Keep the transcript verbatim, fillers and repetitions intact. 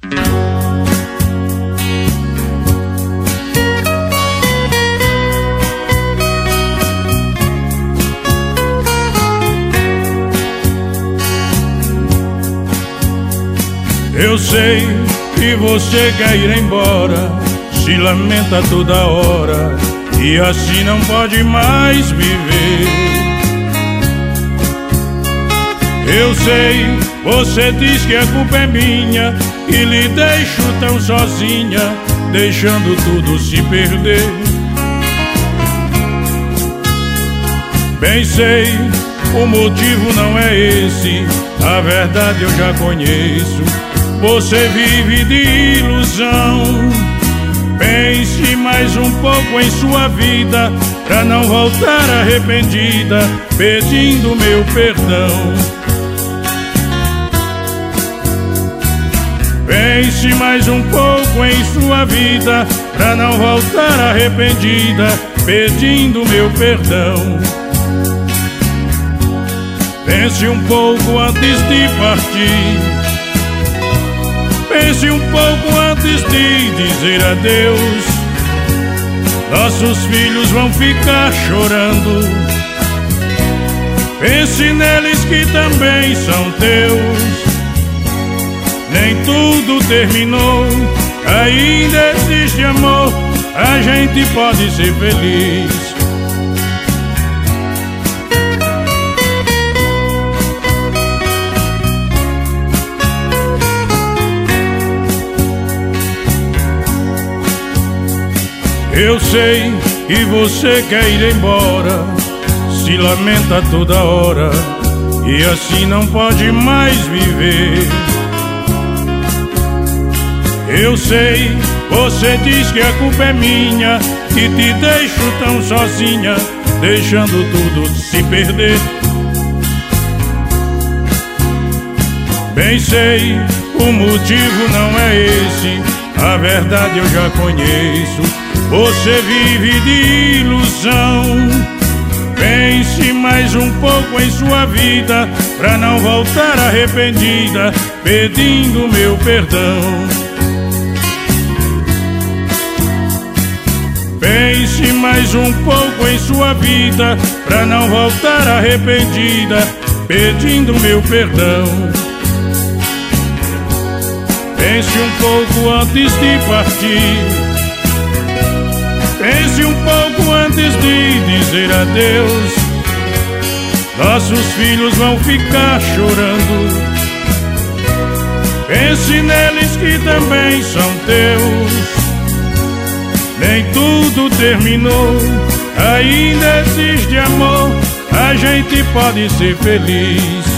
Eu sei que você quer ir embora, se lamenta toda hora e assim não pode mais viver. Eu sei, você diz que a culpa é minha e lhe deixo tão sozinha, deixando tudo se perder. Bem sei, o motivo não é esse, a verdade eu já conheço. Você vive de ilusão. Pense mais um pouco em sua vida, pra não voltar arrependida, pedindo meu perdão. Pense mais um pouco em sua vida, pra não voltar arrependida, pedindo meu perdão. Pense um pouco antes de partir. Pense um pouco antes de dizer adeus. Nossos filhos vão ficar chorando. Pense neles que também são teus. Nem tudo terminou, ainda existe amor, a gente pode ser feliz. Eu sei que você quer ir embora, se lamenta toda hora e assim não pode mais viver. Eu sei, você diz que a culpa é minha, que te deixo tão sozinha, deixando tudo se perder. Bem sei, o motivo não é esse, a verdade eu já conheço. Você vive de ilusão. Pense mais um pouco em sua vida, pra não voltar arrependida, pedindo meu perdão. Pense mais um pouco em sua vida, pra não voltar arrependida, pedindo meu perdão. Pense um pouco antes de partir. Pense um pouco antes de dizer adeus. Nossos filhos vão ficar chorando. Pense neles que também são teus. Nem tudo terminou, ainda existe amor, a gente pode ser feliz.